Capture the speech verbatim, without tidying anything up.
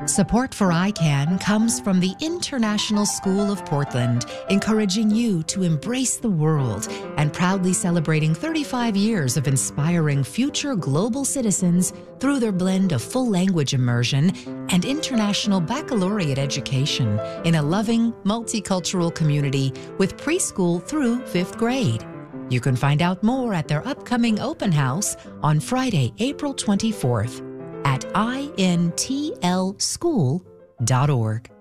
Support for I CAN comes from the International School of Portland, encouraging you to embrace the world and proudly celebrating thirty-five years of inspiring future global citizens through their blend of full language immersion and international baccalaureate education in a loving, multicultural community with preschool through fifth grade. You can find out more at their upcoming open house on Friday, April twenty-fourth at I N T L school dot org.